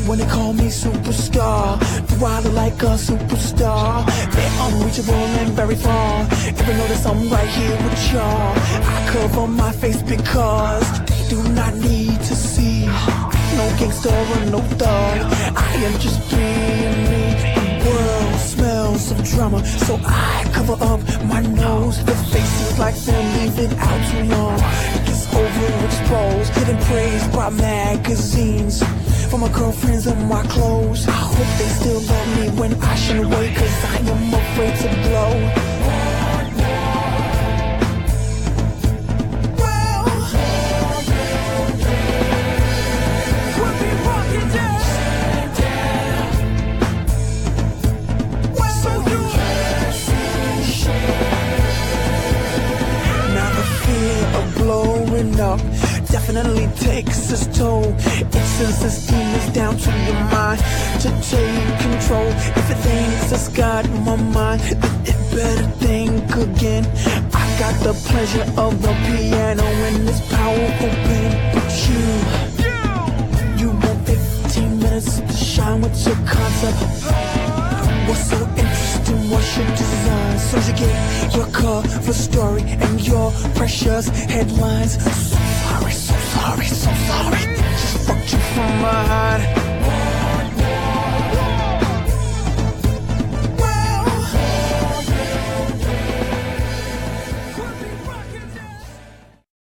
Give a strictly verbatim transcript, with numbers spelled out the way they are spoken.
when they call me superstar. Do I look like a superstar? They're unreachable and very far. Ever notice I'm right here with y'all? I cover my face because they do not need to see. No gangster or no thug, I am just being me. The world smells of drama, so I cover up my nose. The faces like them leave it out too long. It's overexposed, getting praised by magazines. For my girlfriends and my clothes, I hope they still love me when I shine away, cause I am afraid to blow. Up definitely takes its toll. It sends its demons down to your mind to take control. If it thinks it's got my mind, then it better think again. I got the pleasure of the piano in this powerful pen. But you, you want fifteen minutes to shine with your concept. What's so interesting? What's your design? So you get your cover story and your precious headlines. So sorry, so sorry, so sorry. Just fucked you from my heart.